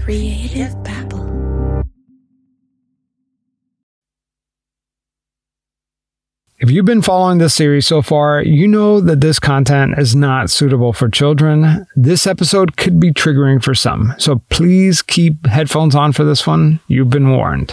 Creative Babble. If you've been following this series so far, you know that this content is not suitable for children. This episode could be triggering for some, so please keep headphones on for this one. You've been warned.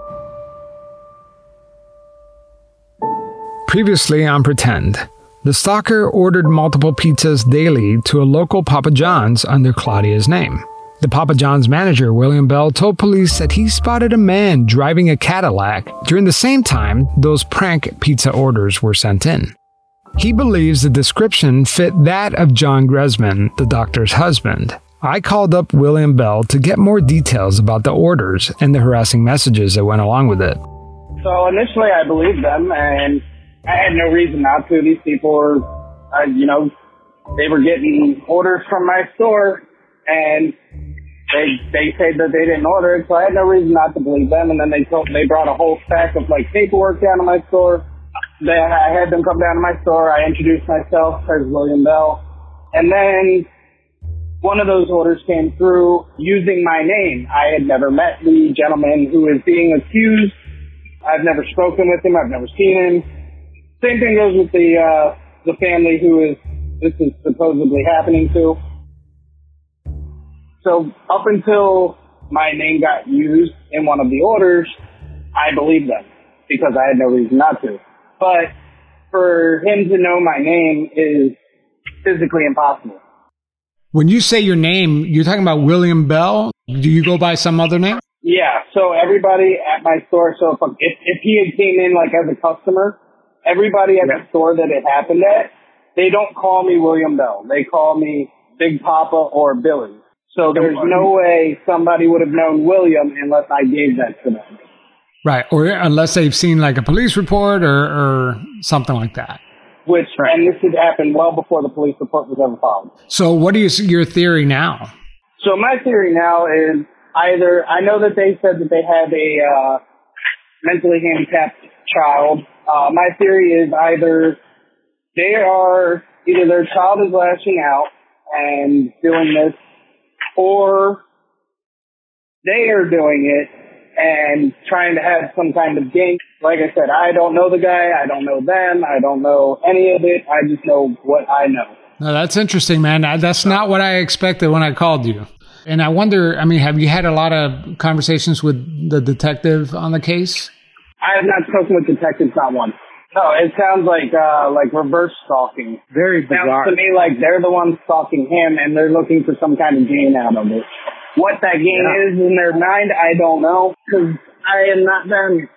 Previously on Pretend, the stalker ordered multiple pizzas daily to a local Papa John's under Claudia's name. The Papa John's manager, William Bell, told police that he spotted a man driving a Cadillac during the same time those prank pizza orders were sent in. He believes the description fit that of John Gresman, the doctor's husband. I called up William Bell to get more details about the orders and the harassing messages that went along with it. So initially I believed them, and I had no reason not to. These people were, they were getting orders from my store, and they said that they didn't order it, so I had no reason not to believe them. And then they brought a whole stack of paperwork down to my store. I had them come down to my store. I introduced myself as William Bell, and then one of those orders came through using my name. I had never met the gentleman who is being accused. I've never spoken with him. I've never seen him. Same thing goes with the family this is supposedly happening to. So up until my name got used in one of the orders, I believed them because I had no reason not to. But for him to know my name is physically impossible. When you say your name, you're talking about William Bell? Do you go by some other name? Yeah, so everybody at my store, so if he had came in as a customer, everybody at the store that it happened at, they don't call me William Bell. They call me Big Papa or Billy. So there's no way somebody would have known William unless I gave that to them. Right, or unless they've seen a police report or something like that. And this had happened well before the police report was ever filed. So what is your theory now? So my theory now is either, I know that they said that they had a mentally handicapped child. My theory is either their child is lashing out and doing this, or they are doing it and trying to have some kind of gain. Like I said, I don't know the guy. I don't know them. I don't know any of it. I just know what I know. No, that's interesting, man. That's not what I expected when I called you. And I wonder, have you had a lot of conversations with the detective on the case? I have not spoken with detectives, not one. No, it sounds like reverse stalking. Very bizarre. Sounds to me like they're the ones stalking him, and they're looking for some kind of gain out of it. What that gain is in their mind, I don't know, because I am not them.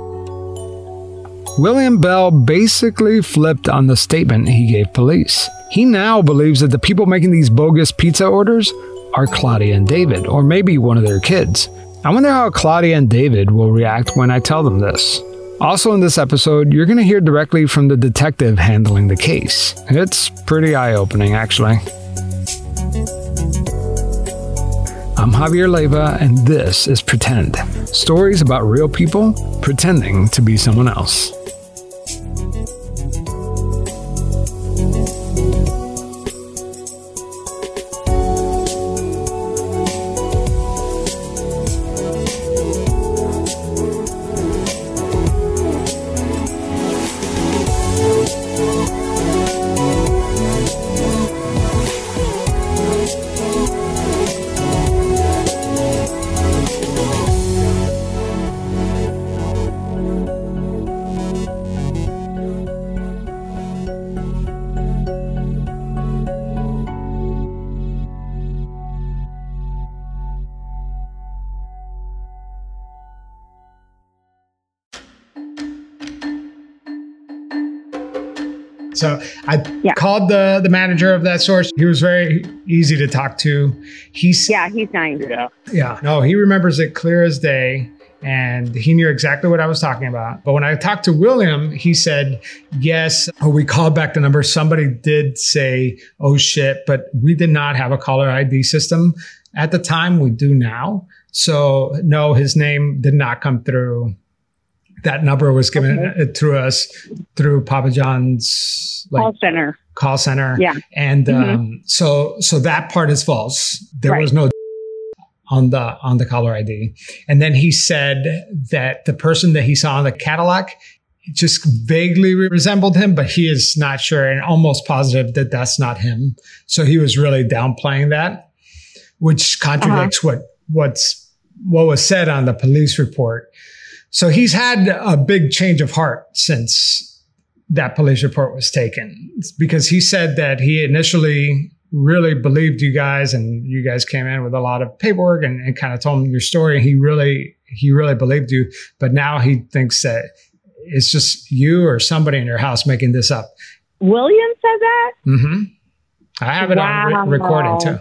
William Bell basically flipped on the statement he gave police. He now believes that the people making these bogus pizza orders are Claudia and David, or maybe one of their kids. I wonder how Claudia and David will react when I tell them this. Also in this episode, you're going to hear directly from the detective handling the case. It's pretty eye-opening, actually. I'm Javier Leiva, and this is Pretend. Stories about real people pretending to be someone else. So I called the manager of that source. He was very easy to talk to. He's nice. Yeah. No, he remembers it clear as day. And he knew exactly what I was talking about. But when I talked to William, he said, yes, we called back the number. Somebody did say, oh shit, but we did not have a caller ID system at the time. We do now. So no, his name did not come through. That number was given through us, through Papa John's call center. Yeah. And so that part is false. There was no on the caller ID. And then he said that the person that he saw in the Cadillac just vaguely resembled him, but he is not sure and almost positive that that's not him. So he was really downplaying that, which contradicts what was said on the police report. So he's had a big change of heart since that police report was taken, because he said that he initially really believed you guys, and you guys came in with a lot of paperwork and kind of told him your story. And he really believed you, but now he thinks that it's just you or somebody in your house making this up. William said that? Mm-hmm. I have it on recording too.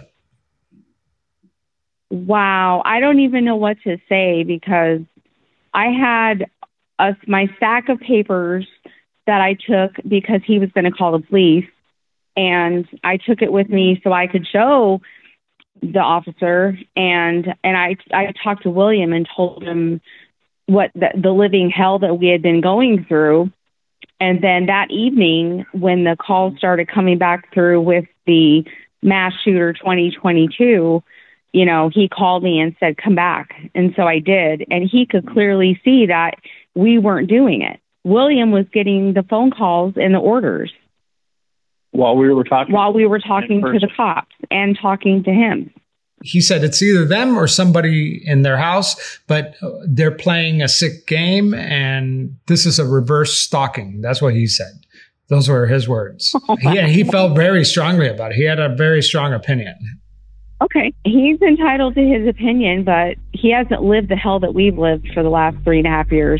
Wow. I don't even know what to say, because I had my stack of papers that I took because he was going to call the police, and I took it with me so I could show the officer. And I talked to William and told him what the living hell that we had been going through. And then that evening, when the calls started coming back through with the mass shooter 2022, he called me and said, come back. And so I did. And he could clearly see that we weren't doing it. William was getting the phone calls and the orders. While we were talking to the cops and talking to him. He said it's either them or somebody in their house, but they're playing a sick game, and this is a reverse stalking. That's what he said. Those were his words. He felt very strongly about it. He had a very strong opinion. Okay. He's entitled to his opinion, but he hasn't lived the hell that we've lived for the last 3.5 years.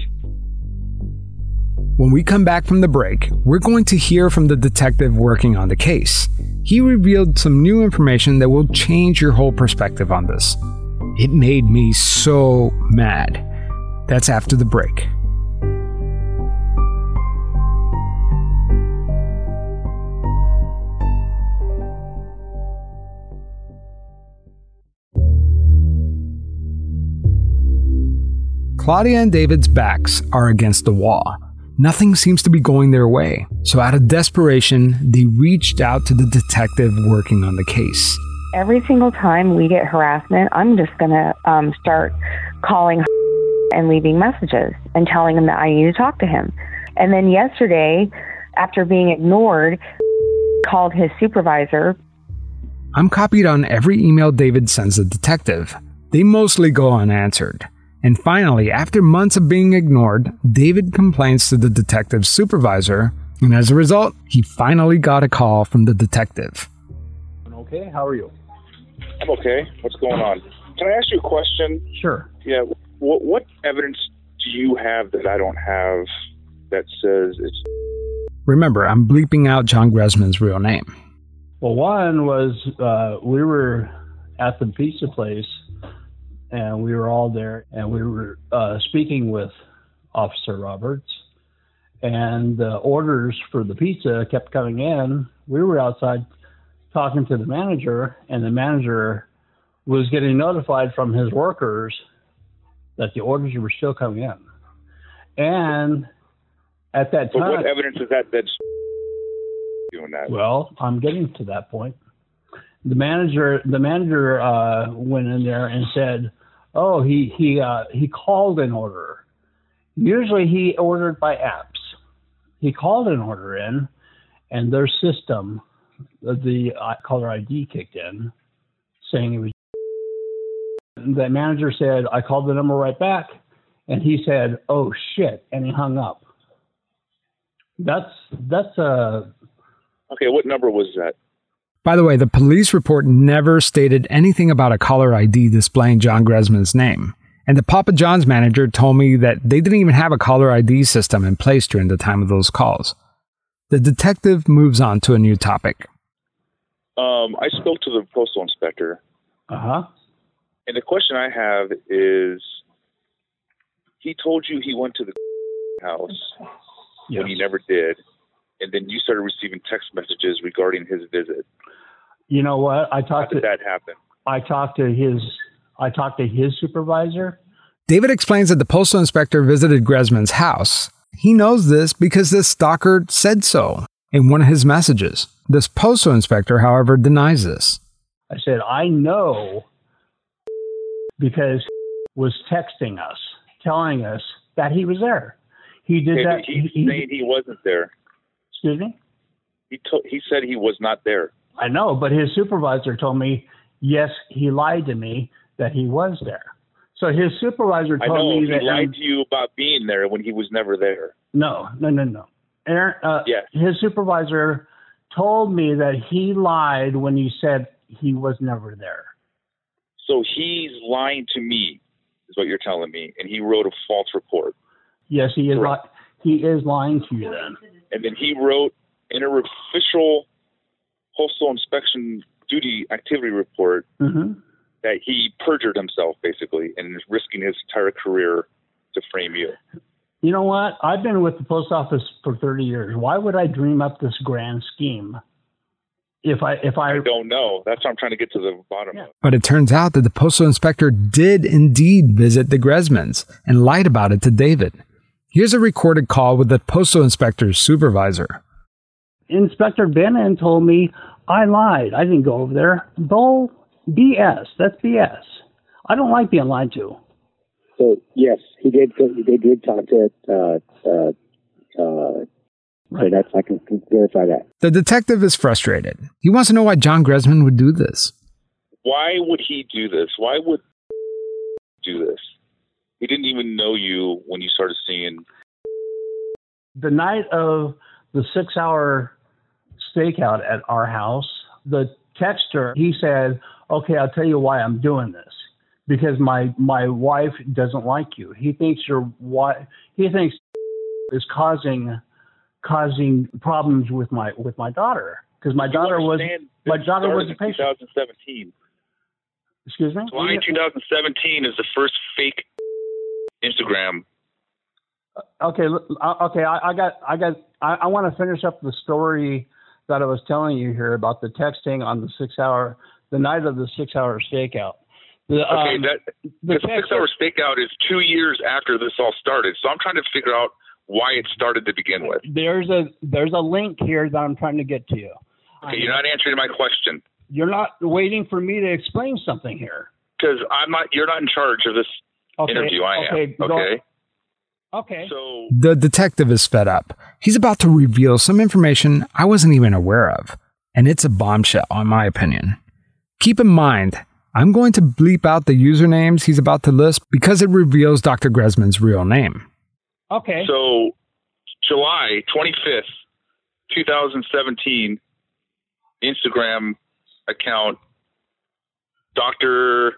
When we come back from the break, we're going to hear from the detective working on the case. He revealed some new information that will change your whole perspective on this. It made me so mad. That's after the break. Claudia and David's backs are against the wall. Nothing seems to be going their way, so out of desperation, they reached out to the detective working on the case. Every single time we get harassment, I'm just going to start calling and leaving messages and telling him that I need to talk to him. And then yesterday, after being ignored, called his supervisor. I'm copied on every email David sends the detective. They mostly go unanswered. And finally, after months of being ignored, David complains to the detective's supervisor, and as a result, he finally got a call from the detective. Okay, how are you? I'm okay. What's going on? Can I ask you a question? Sure. Yeah. What evidence do you have that I don't have that says it's... Remember, I'm bleeping out John Gresman's real name. Well, one was we were at the pizza place, and we were all there, and we were speaking with Officer Roberts, and the orders for the pizza kept coming in. We were outside talking to the manager, and the manager was getting notified from his workers that the orders were still coming in. And at that time... But what evidence is that that's doing that? Well, I'm getting to that point. The manager went in there and said, "Oh, he called an order. Usually he ordered by apps. He called an order in, and their system, the caller ID kicked in, saying it was." The manager said, "I called the number right back," and he said, "Oh shit," and he hung up. That's Okay, what number was that? By the way, the police report never stated anything about a caller ID displaying John Gresman's name. And the Papa John's manager told me that they didn't even have a caller ID system in place during the time of those calls. The detective moves on to a new topic. I spoke to the postal inspector. Uh-huh. And the question I have is, he told you he went to the house when he never did, and then you started receiving text messages regarding his visit. You know what? How did that happen? I talked to his supervisor. David explains that the postal inspector visited Gresman's house. He knows this because this stalker said so in one of his messages. This postal inspector, however, denies this. I said, I know because was texting us, telling us that he was there. He did that. He's saying he wasn't there. Excuse me? He said he was not there. I know, but his supervisor told me, yes, he lied to me that he was there. So his supervisor told me that he lied to you about being there when he was never there. No. Aaron, yes. His supervisor told me that he lied when he said he was never there. So he's lying to me, is what you're telling me, and he wrote a false report. Yes, he is. He is lying to you then. And then he wrote in an official postal inspection duty activity report that he perjured himself, basically, and is risking his entire career to frame you. You know what? I've been with the post office for 30 years. Why would I dream up this grand scheme? If I don't know. That's what I'm trying to get to the bottom of. But it turns out that the postal inspector did indeed visit the Gresmans and lied about it to David. Here's a recorded call with the postal inspector's supervisor. Inspector Bennon told me I lied. I didn't go over there. Bull BS. That's BS. I don't like being lied to. So yes, he did. They did talk to. Right. So that's I can verify that. The detective is frustrated. He wants to know why John Gresman would do this. Why would he do this? Why would he do this? He didn't even know you when you started seeing. The night of the 6-hour stakeout at our house, the texter, he said, okay, I'll tell you why I'm doing this. Because my wife doesn't like you. He thinks is causing problems with my daughter. Because my daughter was a patient. 2017. Excuse me? July 2017 is the first fake Instagram. Okay. I want to finish up the story that I was telling you here about the texting on the night of the 6-hour stakeout. The 6-hour stakeout is 2 years after this all started. So I'm trying to figure out why it started to begin with. There's a link here that I'm trying to get to you. Okay, you're not answering my question. You're not waiting for me to explain something here. Because you're not in charge of this interview. I am. Okay. Okay. So the detective is fed up. He's about to reveal some information I wasn't even aware of. And it's a bombshell, in my opinion. Keep in mind, I'm going to bleep out the usernames he's about to list because it reveals Dr. Gresman's real name. Okay. So July 25th, 2017, Instagram account, Dr.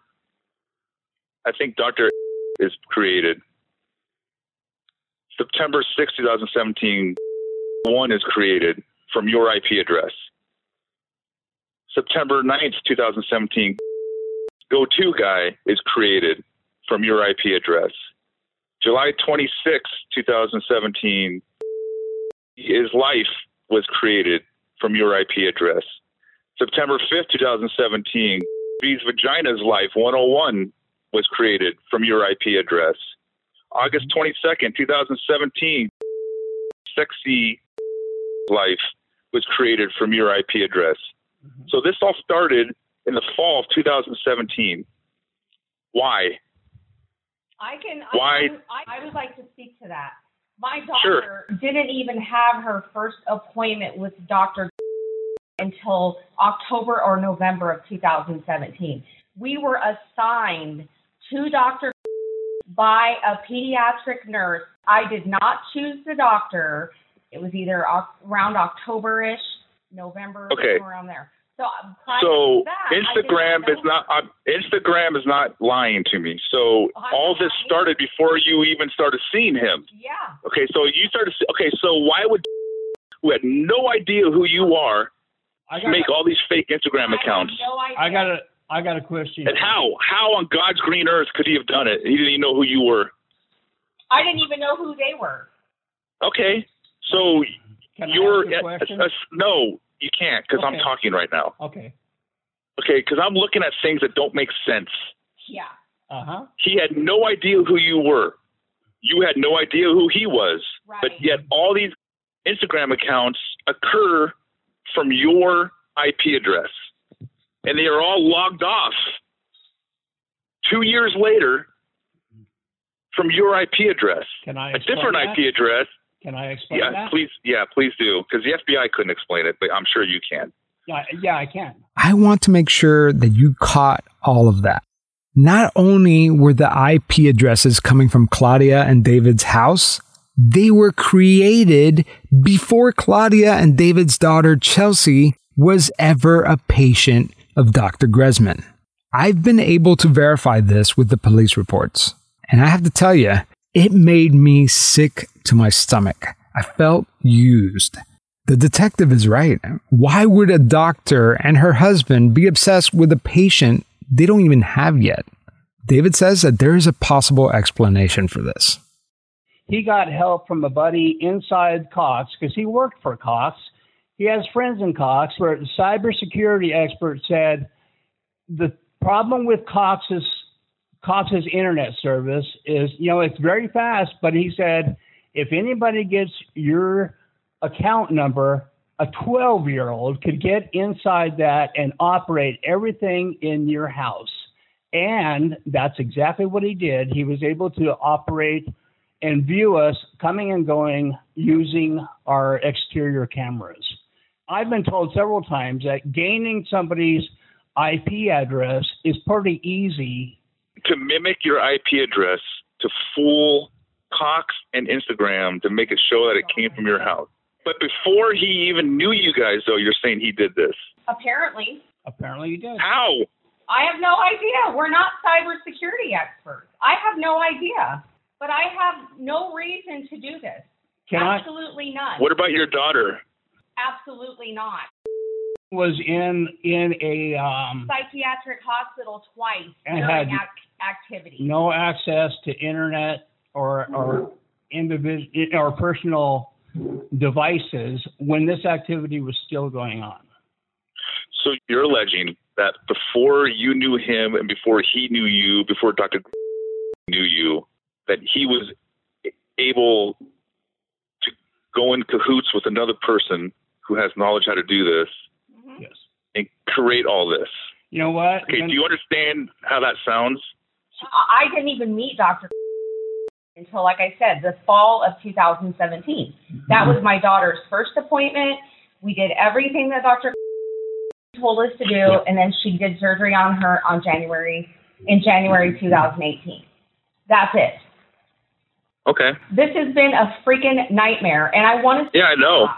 is created. September 6, 2017, one is created from your IP address. September 9th, 2017, go-to guy is created from your IP address. July 26, 2017, his life was created from your IP address. September 5th, 2017, B's Vagina's Life 101 was created from your IP address. August 22nd, 2017, Sexy Life was created from your IP address. So this all started in the fall of 2017. Why? I would like to speak to that. My daughter didn't even have her first appointment with Dr. until October or November of 2017. We were assigned to Dr. by a pediatric nurse. I did not choose the doctor. It was either around October-ish, November, somewhere around there. So Instagram is not lying to me. So all this started before you even started seeing him. Yeah. Okay, so you started. Okay, so why would who had no idea who you are make all these fake Instagram accounts? No idea. I got a question. And how on God's green earth could he have done it? He didn't even know who you were. I didn't even know who they were. Okay, so you're no. You can't, because I'm talking right now. Okay. Okay, because I'm looking at things that don't make sense. Yeah. Uh-huh. He had no idea who you were. You had no idea who he was. Right. But yet all these Instagram accounts occur from your IP address. And they are all logged off 2 years later from your IP address. Can I a different that? IP address? Can I explain that? Please do, because the FBI couldn't explain it, but I'm sure you can. Yeah, I can. I want to make sure that you caught all of that. Not only were the IP addresses coming from Claudia and David's house, they were created before Claudia and David's daughter Chelsea was ever a patient of Dr. Gresman. I've been able to verify this with the police reports. And I have to tell you, it made me sick to my stomach. I felt used. The detective is right. Why would a doctor and her husband be obsessed with a patient they don't even have yet? David says that there is a possible explanation for this. He got help from a buddy inside Cox because he worked for Cox. He has friends in Cox where the cybersecurity expert said the problem with Cox's internet service is, it's very fast, but he said, if anybody gets your account number, a 12-year-old could get inside that and operate everything in your house. And that's exactly what he did. He was able to operate and view us coming and going using our exterior cameras. I've been told several times that gaining somebody's IP address is pretty easy. To mimic your IP address to fool Cox and Instagram to make it show that it came from your house. But before he even knew you guys, though, you're saying he did this. Apparently. Apparently he did. How? I have no idea. We're not cybersecurity experts. I have no idea. But I have no reason to do this. Absolutely none. What about your daughter? Absolutely not. Was in a psychiatric hospital twice and during had activity. No access to internet or individual or personal devices when this activity was still going on. So you're alleging that before you knew him and before he knew you, before Dr. knew you, that he was able to go in cahoots with another person who has knowledge how to do this. Yes. And create all this. You know what? Okay, do you understand how that sounds? I didn't even meet Dr. until, like I said, the fall of 2017. That was my daughter's first appointment. We did everything that Dr. told us to do, and then she did surgery on her in January 2018. That's it. Okay. This has been a freaking nightmare, and I want to. Yeah, I know.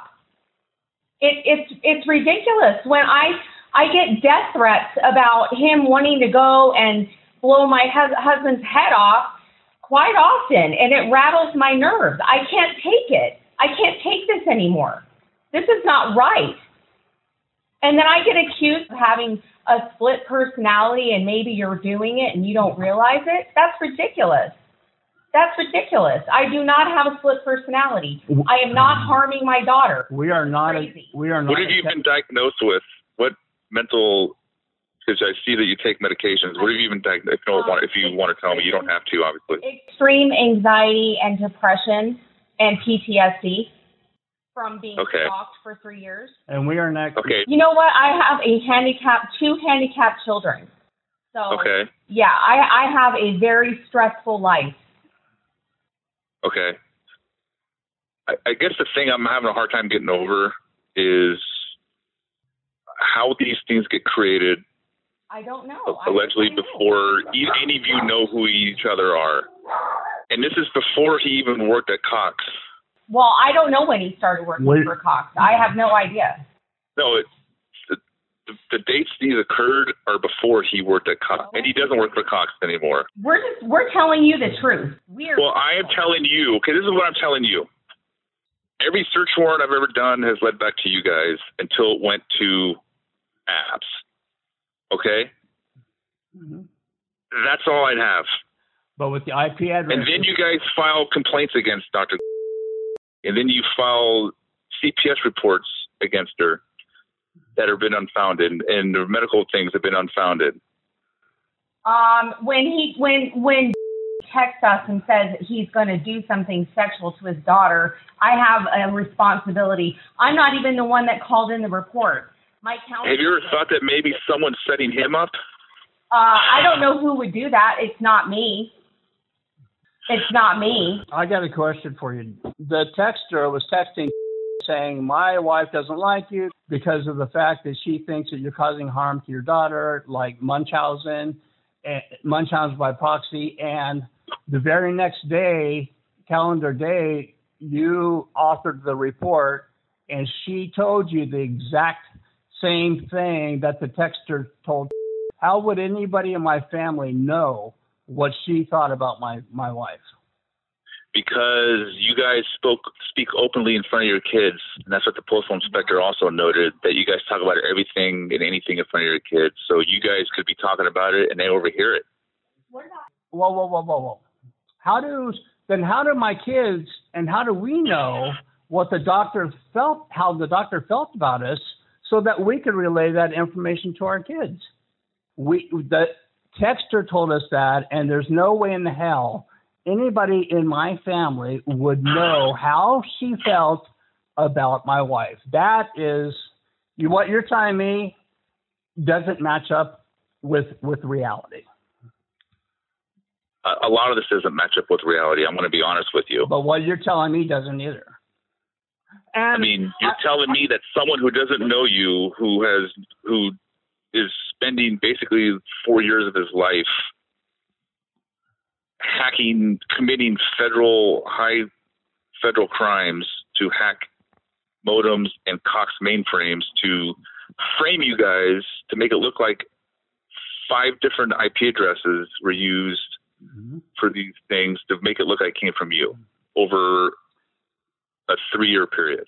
It's ridiculous when I get death threats about him wanting to go and blow my husband's head off quite often, and it rattles my nerves. I can't take it. I can't take this anymore. This is not right. And then I get accused of having a split personality, and maybe you're doing it and you don't realize it. That's ridiculous. That's ridiculous. I do not have a split personality. I am not harming my daughter. We are not. What have you been diagnosed with? What mental? Because I see that you take medications. What have you been diagnosed? If you want to tell me, you don't have to, obviously. Extreme anxiety and depression and PTSD from being stalked for 3 years. And we are not. Okay. You know what? I have two handicapped children. So yeah, I have a very stressful life. Okay. I guess the thing I'm having a hard time getting over is how these things get created. I don't know. Allegedly before any of you know who each other are. And this is before he even worked at Cox. Well, I don't know when he started working for Cox. I have no idea. No, the dates these occurred are before he worked at Cox, and he doesn't work for Cox anymore. We're telling you the truth. Well, I am telling you. Okay, this is what I'm telling you. Every search warrant I've ever done has led back to you guys until it went to apps. Okay? Mm-hmm. That's all I'd have. But with the IP address. And then you guys file complaints against Dr. And then you file CPS reports against her that have been unfounded, and the medical things have been unfounded. When texts us and says he's going to do something sexual to his daughter, I have a responsibility. I'm not even the one that called in the report. My counselor. Have you ever thought that maybe someone's setting him up? I don't know who would do that. It's not me. It's not me. I got a question for you. The texter was texting saying, my wife doesn't like you because of the fact that she thinks that you're causing harm to your daughter, like Munchausen by proxy. And the very next day, calendar day, you authored the report, and she told you the exact same thing that the texter told. How would anybody in my family know what she thought about my wife? Because you guys speak openly in front of your kids, and that's what the postal inspector also noted, that you guys talk about everything and anything in front of your kids. So you guys could be talking about it, and they overhear it. Whoa. How do my kids, and how do we know what the doctor felt, how the doctor felt about us, so that we could relay that information to our kids? The texter told us that, and there's no way in hell anybody in my family would know how she felt about my wife. That is, what you're telling me doesn't match up with reality. A lot of this doesn't match up with reality. I'm going to be honest with you. But what you're telling me doesn't either. And I mean, you're telling me that someone who doesn't know you, who is spending basically 4 years of his life committing high federal crimes to hack modems and Cox mainframes to frame you guys to make it look like 5 different IP addresses were used for these things to make it look like it came from you over a 3-year period.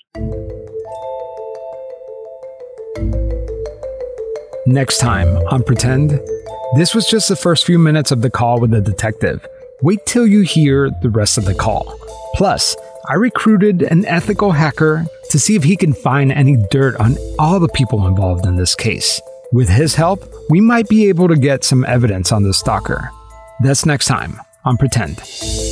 Next time on Pretend, this was just the first few minutes of the call with the detective. Wait till you hear the rest of the call. Plus, I recruited an ethical hacker to see if he can find any dirt on all the people involved in this case. With his help, we might be able to get some evidence on the stalker. That's next time on Pretend.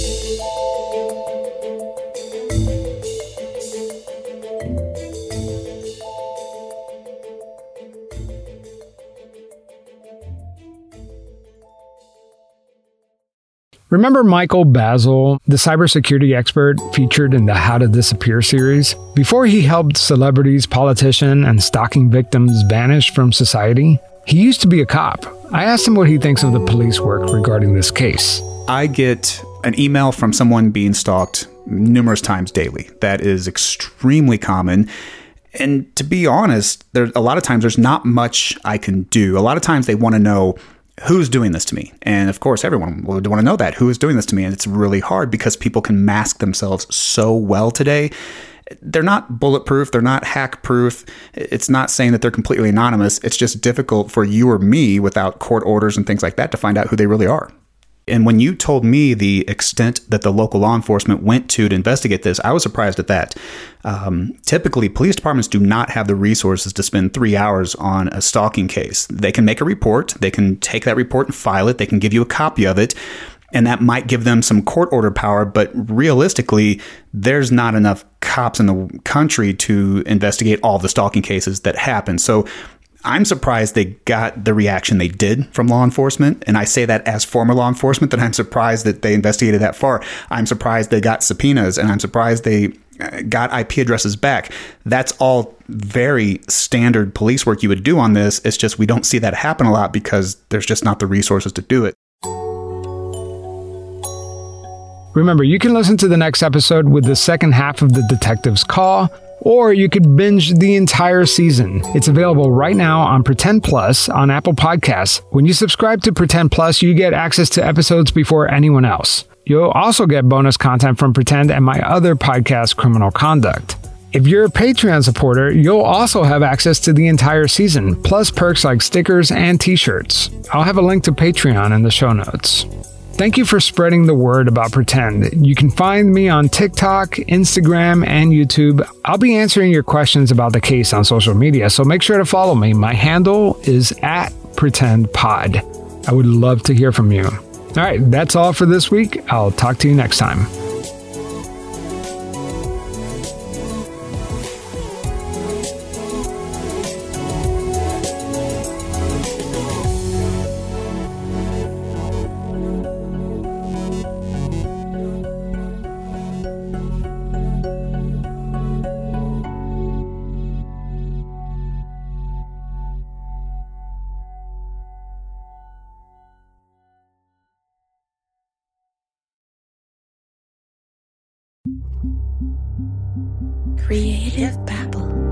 Remember Michael Bazzell, the cybersecurity expert featured in the How to Disappear series? Before he helped celebrities, politicians, and stalking victims vanish from society, he used to be a cop. I asked him what he thinks of the police work regarding this case. I get an email from someone being stalked numerous times daily. That is extremely common. And to be honest, a lot of times there's not much I can do. A lot of times they want to know who's doing this to me. And of course, everyone would want to know that. Who is doing this to me? And it's really hard because people can mask themselves so well today. They're not bulletproof. They're not hack-proof. It's not saying that they're completely anonymous. It's just difficult for you or me without court orders and things like that to find out who they really are. And when you told me the extent that the local law enforcement went to investigate this, I was surprised at that. Typically, police departments do not have the resources to spend 3 hours on a stalking case. They can make a report. They can take that report and file it. They can give you a copy of it. And that might give them some court order power. But realistically, there's not enough cops in the country to investigate all the stalking cases that happen. So I'm surprised they got the reaction they did from law enforcement. And I say that as former law enforcement, that I'm surprised that they investigated that far. I'm surprised they got subpoenas, and I'm surprised they got IP addresses back. That's all very standard police work you would do on this. It's just we don't see that happen a lot because there's just not the resources to do it. Remember, you can listen to the next episode with the second half of the detective's call, or you could binge the entire season. It's available right now on Pretend Plus on Apple Podcasts. When you subscribe to Pretend Plus, you get access to episodes before anyone else. You'll also get bonus content from Pretend and my other podcast, Criminal Conduct. If you're a Patreon supporter, you'll also have access to the entire season, plus perks like stickers and t-shirts. I'll have a link to Patreon in the show notes. Thank you for spreading the word about Pretend. You can find me on TikTok, Instagram, and YouTube. I'll be answering your questions about the case on social media, so make sure to follow me. My handle is @PretendPod. I would love to hear from you. All right, that's all for this week. I'll talk to you next time. Creative Babble.